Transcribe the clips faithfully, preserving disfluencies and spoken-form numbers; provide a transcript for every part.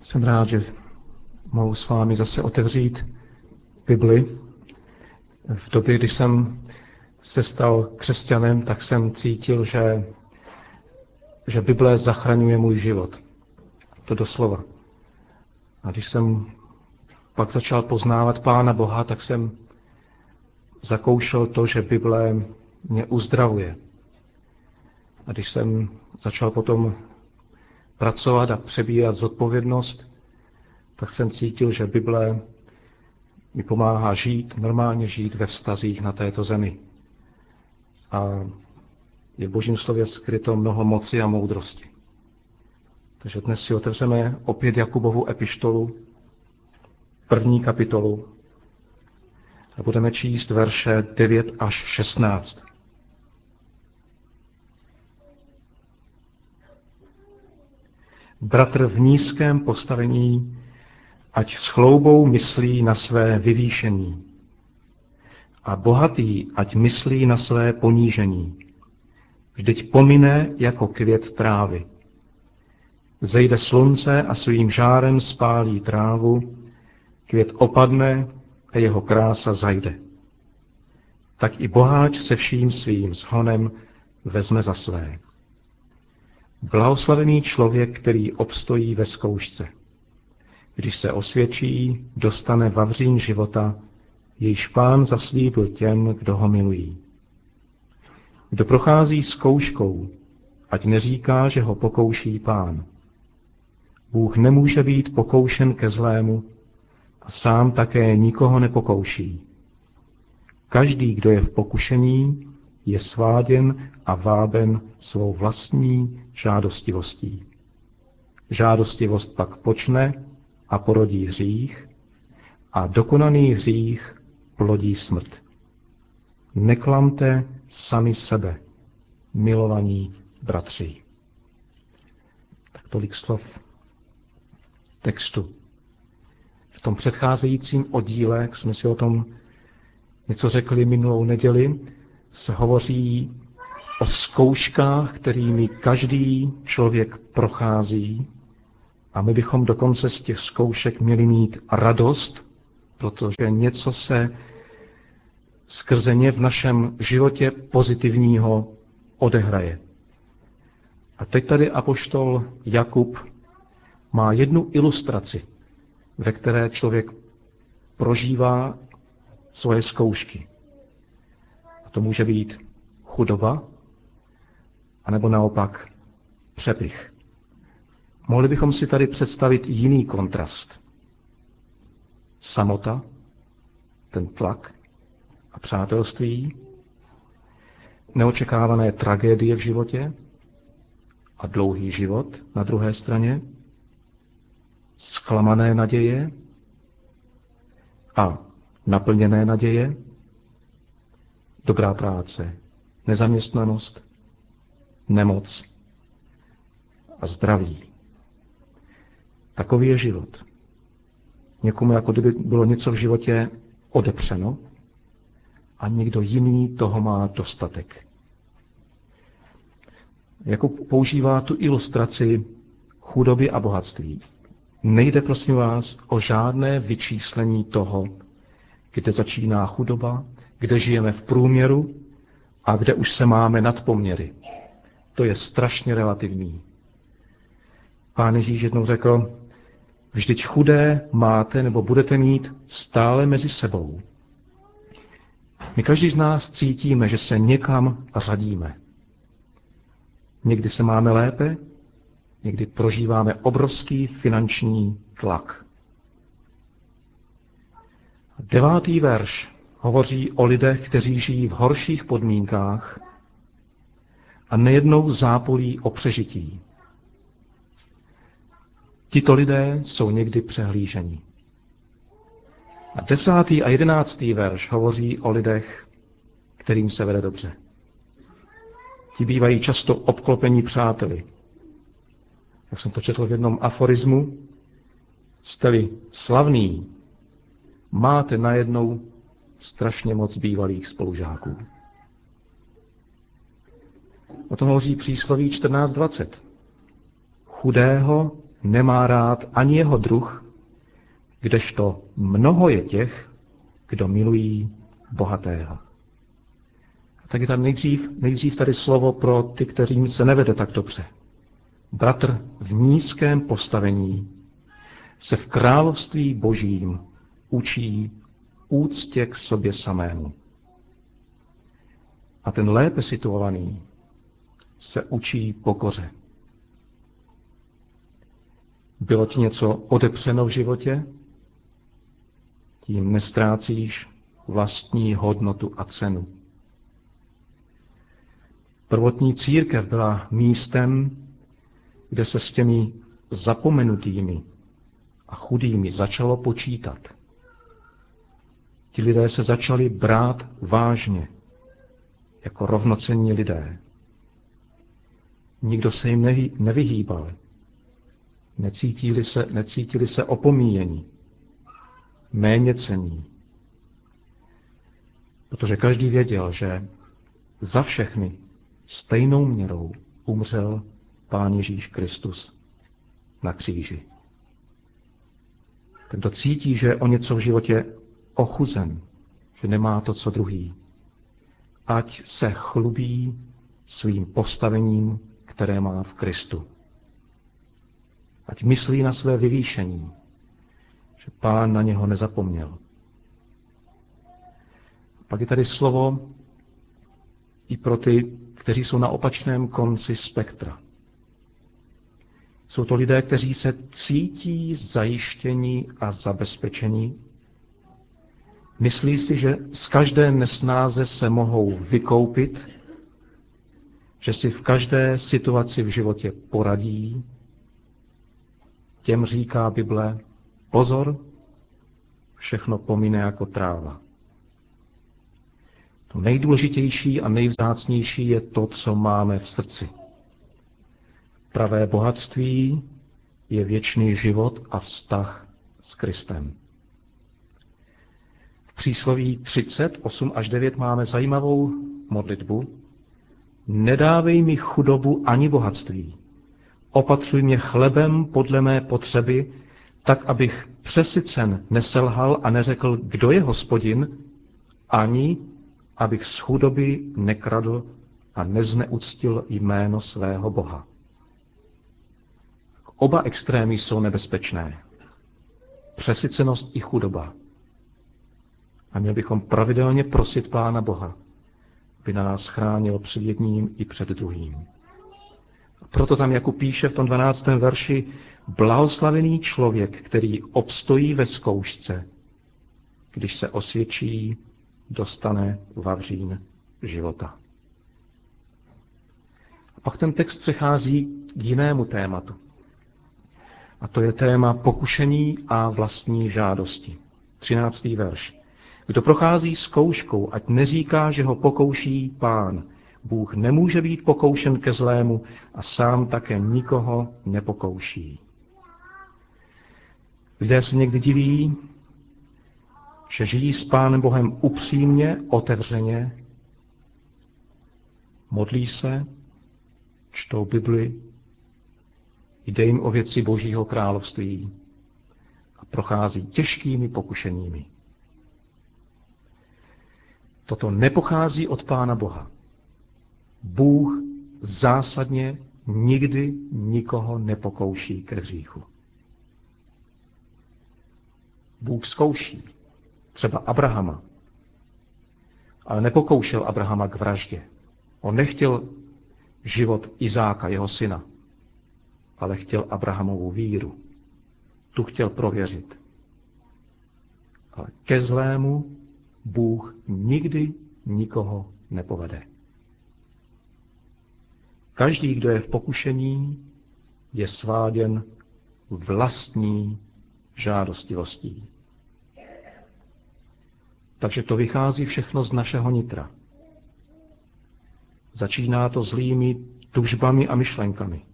Jsem rád, že mohu s vámi zase otevřít Bibli. V době, kdy jsem se stal křesťanem, tak jsem cítil, že, že Bible zachraňuje můj život. To doslova. A když jsem pak začal poznávat Pána Boha, tak jsem zakoušel to, že Bible mě uzdravuje. A když jsem začal potom pracovat a přebírat zodpovědnost, tak jsem cítil, že Bible mi pomáhá žít, normálně žít ve vztazích na této zemi. A je v Božím slově skryto mnoho moci a moudrosti. Takže dnes si otevřeme opět Jakubovu epištolu, první kapitolu, a budeme číst verše devět až šestnáct. Bratr v nízkém postavení, ať s chloubou myslí na své vyvýšení. A bohatý, ať myslí na své ponížení. Vždyť pomine jako květ trávy. Zejde slunce a svým žárem spálí trávu, květ opadne a jeho krása zajde. Tak i boháč se vším svým shonem vezme za své. Blahoslavený člověk, který obstojí ve zkoušce. Když se osvědčí, dostane vavřín života, jejž Pán zaslíbil těm, kdo ho milují. Kdo prochází zkouškou, ať neříká, že ho pokouší Pán. Bůh nemůže být pokoušen ke zlému a sám také nikoho nepokouší. Každý, kdo je v pokušení, je sváděn a váben svou vlastní žádostivostí. Žádostivost pak počne a porodí hřích, a dokonaný hřích plodí smrt. Neklamte sami sebe, milovaní bratři. Tak tolik slov textu. V tom předcházejícím oddíle, jak jsme si o tom něco řekli minulou neděli, se hovoří o zkouškách, kterými každý člověk prochází, a my bychom dokonce z těch zkoušek měli mít radost, protože něco se skrze ně v našem životě pozitivního odehraje. A teď tady apoštol Jakub má jednu ilustraci, ve které člověk prožívá svoje zkoušky. A to může být chudoba, anebo naopak přepych. Mohli bychom si tady představit jiný kontrast. Samota, ten tlak a přátelství, neočekávané tragédie v životě a dlouhý život na druhé straně, zklamané naděje a naplněné naděje, dobrá práce, nezaměstnanost, nemoc a zdraví. Takový je život. Někomu jako kdyby bylo něco v životě odepřeno a někdo jiný toho má dostatek. Jako používá tu ilustraci chudoby a bohatství. Nejde, prosím vás, o žádné vyčíslení toho, kde začíná chudoba, kde žijeme v průměru a kde už se máme nad poměry. To je strašně relativní. Pán Ježíš jednou řekl, vždyť chudé máte nebo budete mít stále mezi sebou. My každý z nás cítíme, že se někam řadíme. Někdy se máme lépe, někdy prožíváme obrovský finanční tlak. Devátý verš hovoří o lidech, kteří žijí v horších podmínkách a nejednou zápolí o přežití. Tito lidé jsou někdy přehlíženi. A desátý a jedenáctý verš hovoří o lidech, kterým se vede dobře. Ti bývají často obklopení přáteli. Jak jsem to četl v jednom aforismu, jste-li slavný, máte najednou strašně moc bývalých spolužáků. O tom hovoří přísloví čtrnáct dvacet. Chudého nemá rád ani jeho druh, kdežto mnoho je těch, kdo milují bohatého. A tak je tam nejdřív, nejdřív tady slovo pro ty, kterým se nevede tak dobře. Bratr v nízkém postavení se v království božím učí úctě k sobě samému. A ten lépe situovaný se učí pokoře. Bylo ti něco odepřeno v životě? Tím nestrácíš vlastní hodnotu a cenu. Prvotní církev byla místem, kde se s těmi zapomenutými a chudými začalo počítat. Ti lidé se začali brát vážně, jako rovnocenní lidé. Nikdo se jim nevyhýbal. Necítili se, necítili se opomíjení, méněcenní. Protože každý věděl, že za všechny stejnou měrou umřel Pán Ježíš Kristus na kříži. Ten, kdo cítí, že je o něco v životě ochuzen, že nemá to, co druhý, ať se chlubí svým postavením, které má v Kristu. Ať myslí na své vyvýšení, že Pán na něho nezapomněl. Pak je tady slovo i pro ty, kteří jsou na opačném konci spektra. Jsou to lidé, kteří se cítí zajištění a zabezpečení. Myslí si, že z každé nesnáze se mohou vykoupit, že si v každé situaci v životě poradí. Těm říká Bible, pozor, všechno pomine jako tráva. To nejdůležitější a nejvzácnější je to, co máme v srdci. Pravé bohatství je věčný život a vztah s Kristem. V přísloví třicet, osm až devět máme zajímavou modlitbu. Nedávej mi chudobu ani bohatství. Opatřuj mě chlebem podle mé potřeby, tak, abych přesycen neselhal a neřekl, kdo je Hospodin, ani abych z chudoby nekradl a nezneuctil jméno svého Boha. Oba extrémy jsou nebezpečné. Přesycenost i chudoba. A měli bychom pravidelně prosit Pána Boha, aby nás chránil před jedním i před druhým. A proto tam Jakub píše v tom dvanáctém verši, blahoslavený člověk, který obstojí ve zkoušce, když se osvědčí, dostane vavřín života. A pak ten text přechází k jinému tématu. A to je téma pokušení a vlastní žádosti. třináctý verš. Kdo prochází zkouškou, ať neříká, že ho pokouší Pán. Bůh nemůže být pokoušen ke zlému a sám také nikoho nepokouší. Lidé se někdy diví, že žijí s Pánem Bohem upřímně, otevřeně, modlí se, čtou Bibli, jde jim o věci Božího království a prochází těžkými pokušeními. Toto nepochází od Pána Boha. Bůh zásadně nikdy nikoho nepokouší ke hříchu. Bůh zkouší třeba Abrahama, ale nepokoušel Abrahama k vraždě. On nechtěl život Izáka, jeho syna, ale chtěl Abrahamovu víru. Tu chtěl prověřit. Ale ke zlému Bůh nikdy nikoho nepovede. Každý, kdo je v pokušení, je sváděn vlastní žádostivostí. Takže to vychází všechno z našeho nitra. Začíná to zlými tužbami a myšlenkami.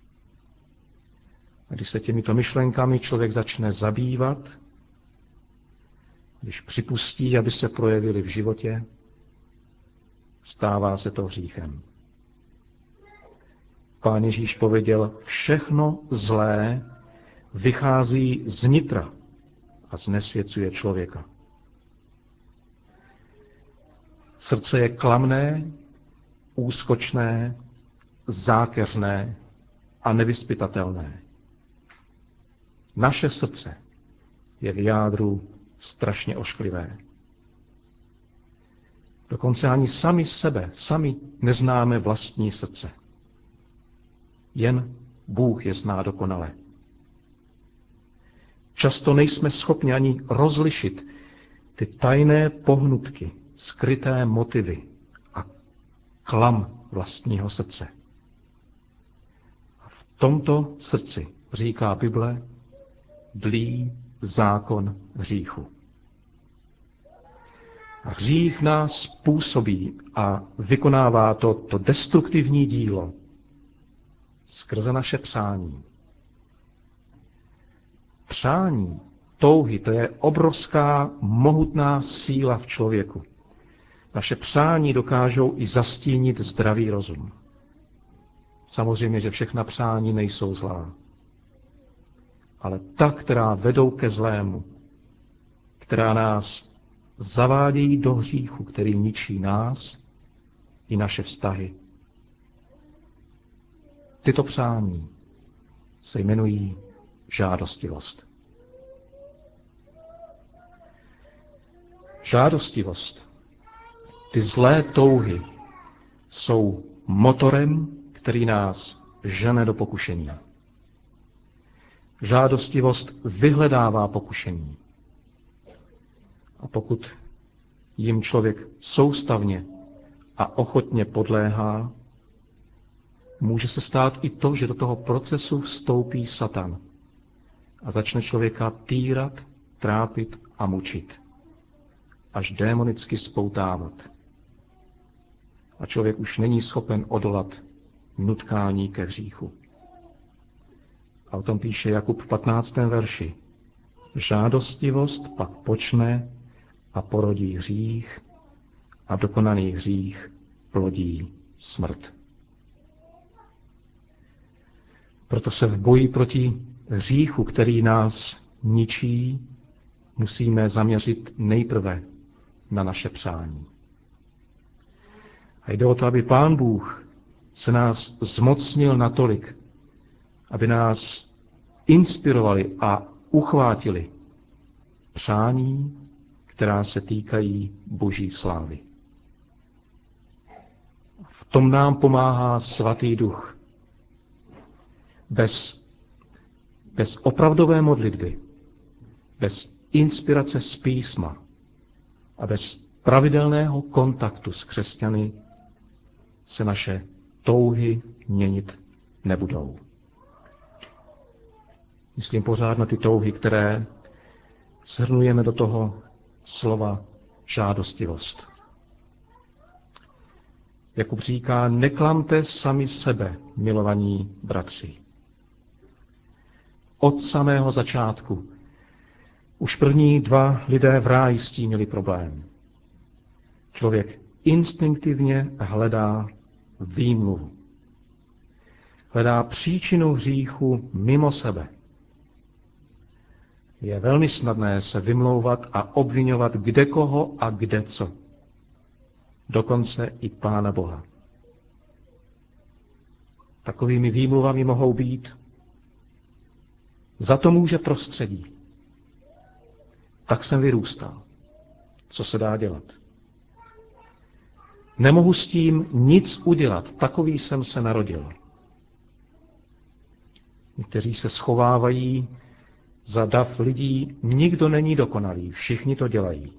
A když se těmito myšlenkami člověk začne zabývat, když připustí, aby se projevily v životě, stává se to hříchem. Pán Ježíš pověděl, všechno zlé vychází z nitra a znesvěcuje člověka. Srdce je klamné, úskočné, zákeřné a nevyzpytatelné. Naše srdce je v jádru strašně ošklivé. Dokonce ani sami sebe, sami neznáme vlastní srdce. Jen Bůh je zná dokonale. Často nejsme schopni ani rozlišit ty tajné pohnutky, skryté motivy a klam vlastního srdce. A v tomto srdci, říká Bible, dlí zákon hříchu. A hřích nás působí a vykonává to, to destruktivní dílo skrze naše přání. Přání, touhy, to je obrovská, mohutná síla v člověku. Naše přání dokážou i zastínit zdravý rozum. Samozřejmě, že všechna přání nejsou zlá. Ale ta, která vedou ke zlému, která nás zavádějí do hříchu, který ničí nás i naše vztahy. Tyto přání se jmenují žádostivost. Žádostivost, ty zlé touhy, jsou motorem, který nás žene do pokušení. Žádostivost vyhledává pokušení. A pokud jim člověk soustavně a ochotně podléhá, může se stát i to, že do toho procesu vstoupí Satan a začne člověka týrat, trápit a mučit, až démonicky spoutávat. A člověk už není schopen odolat nutkání ke hříchu. A o tom píše Jakub v patnáctém verši. Žádostivost pak počne a porodí hřích a dokonaný hřích plodí smrt. Proto se v boji proti hříchu, který nás ničí, musíme zaměřit nejprve na naše přání. A jde o to, aby Pán Bůh se nás zmocnil natolik, aby nás inspirovali a uchvátili přání, která se týkají Boží slávy. V tom nám pomáhá Svatý Duch. Bez, bez opravdové modlitby, bez inspirace z písma a bez pravidelného kontaktu s křesťany se naše touhy měnit nebudou. Myslím pořád na ty touhy, které shrnujeme do toho slova žádostivost. Jakub říká, neklamte sami sebe, milovaní bratři. Od samého začátku už první dva lidé v ráji s tím měli problém. Člověk instinktivně hledá výmluvu. Hledá příčinu hříchu mimo sebe. Je velmi snadné se vymlouvat a obvinovat kde koho a kde co. Dokonce i Pána Boha. Takovými výmluvami mohou být: za to může prostředí. Tak jsem vyrůstal. Co se dá dělat? Nemohu s tím nic udělat. Takový jsem se narodil. Někteří se schovávají za dav lidí, nikdo není dokonalý, všichni to dělají.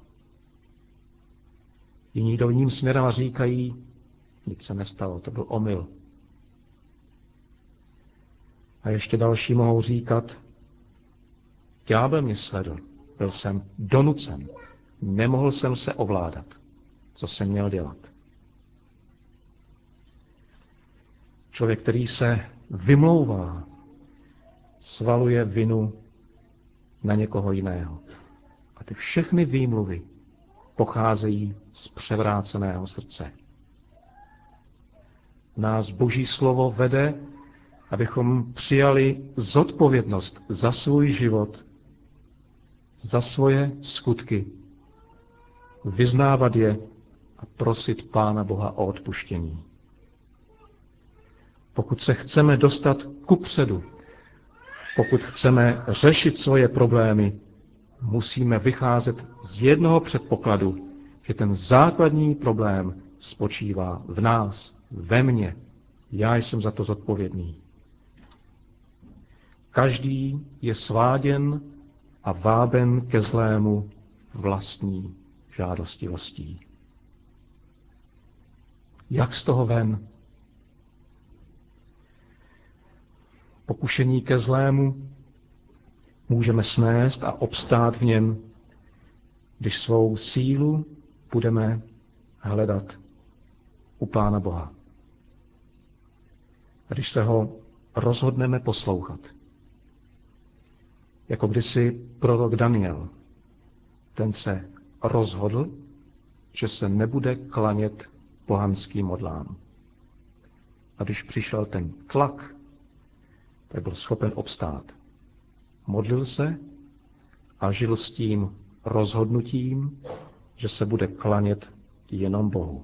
Jiní jdou jiným směrem a říkají, nic se nestalo, to byl omyl. A ještě další mohou říkat, ďábel mě sledl, byl jsem donucen, nemohl jsem se ovládat, co jsem měl dělat. Člověk, který se vymlouvá, svaluje vinu na někoho jiného. A ty všechny výmluvy pocházejí z převráceného srdce. Nás Boží slovo vede abychom přijali zodpovědnost za svůj život, za svoje skutky, vyznávat je a prosit Pána Boha o odpuštění. Pokud se chceme dostat kupředu, pokud chceme řešit svoje problémy, musíme vycházet z jednoho předpokladu, že ten základní problém spočívá v nás, ve mně. Já jsem za to zodpovědný. Každý je sváděn a váben ke zlému vlastní žádostivostí. Jak z toho ven? Pokušení ke zlému můžeme snést a obstát v něm, když svou sílu budeme hledat u Pána Boha. A když se ho rozhodneme poslouchat. Jako kdysi prorok Daniel. Ten se rozhodl, že se nebude klanět pohanským modlám. A když přišel ten tlak, tak byl schopen obstát. Modlil se a žil s tím rozhodnutím, že se bude klanět jenom Bohu.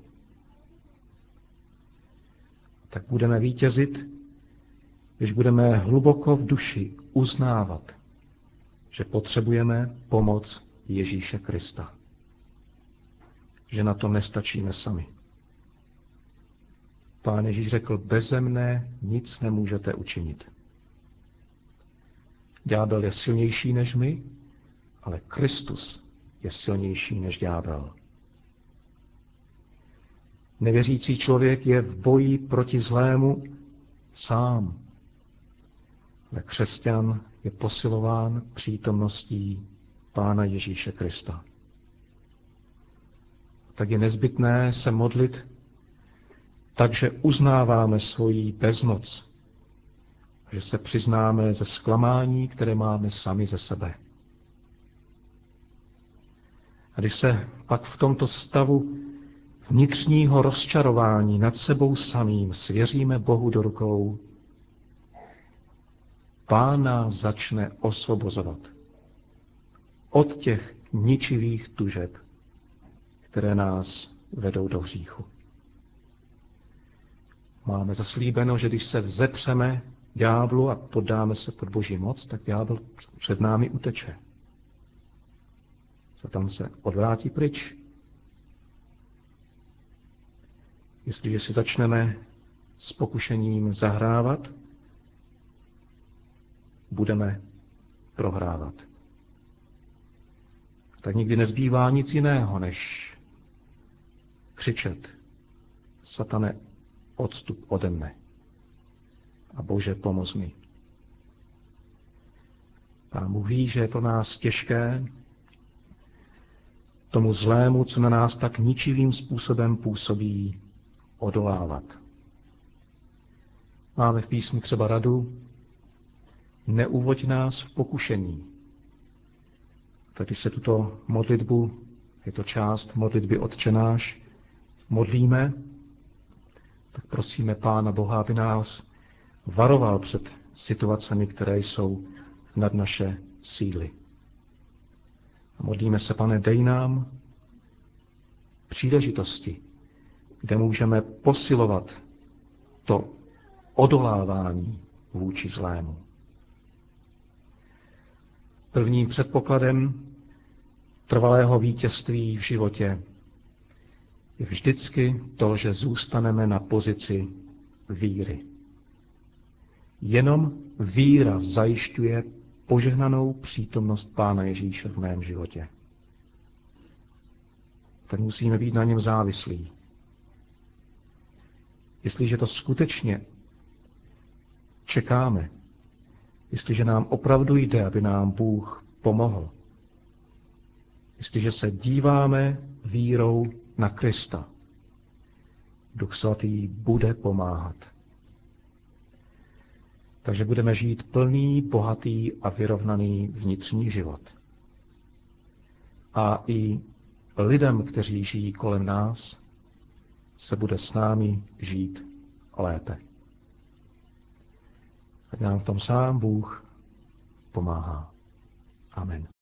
Tak budeme vítězit, když budeme hluboko v duši uznávat, že potřebujeme pomoc Ježíše Krista. Že na to nestačíme sami. Pán Ježíš řekl, beze mne nic nemůžete učinit. Ďábel je silnější než my, ale Kristus je silnější než ďábel. Nevěřící člověk je v boji proti zlému sám. Ale křesťan je posilován přítomností Pána Ježíše Krista. Tak je nezbytné se modlit, takže uznáváme svoji bezmoc, že se přiznáme ze zklamání, které máme sami ze sebe. A když se pak v tomto stavu vnitřního rozčarování nad sebou samým svěříme Bohu do rukou, Pán nás začne osvobozovat od těch ničivých tužeb, které nás vedou do hříchu. Máme zaslíbeno, že když se vzepřeme ďáblu a poddáme se pod Boží moc, tak ďábel před námi uteče. Satan se odvrátí pryč. Jestliže si začneme s pokušením zahrávat, budeme prohrávat. Tak nikdy nezbývá nic jiného, než křičet: Satane, odstup ode mne. A Bože, pomoz mi. Pán Bůh ví, že je pro nás těžké tomu zlému, co na nás tak ničivým způsobem působí, odolávat. Máme v písmu třeba radu: neuvoď nás v pokušení. Tady se tuto modlitbu, je to část modlitby Otče náš, modlíme, tak prosíme Pána Boha, aby nás varoval před situacemi, které jsou nad naše síly. A modlíme se, Pane, dej nám příležitosti, kde můžeme posilovat to odolávání vůči zlému. Prvním předpokladem trvalého vítězství v životě je vždycky to, že zůstaneme na pozici víry. Jenom víra zajišťuje požehnanou přítomnost Pána Ježíše v mém životě. Tak musíme být na něm závislí. Jestliže to skutečně čekáme, jestliže nám opravdu jde, aby nám Bůh pomohl, jestliže se díváme vírou na Krista, Duch Svatý bude pomáhat. Takže budeme žít plný, bohatý a vyrovnaný vnitřní život. A i lidem, kteří žijí kolem nás, se bude s námi žít lépe. ať nám v tom sám Bůh pomáhá. Amen.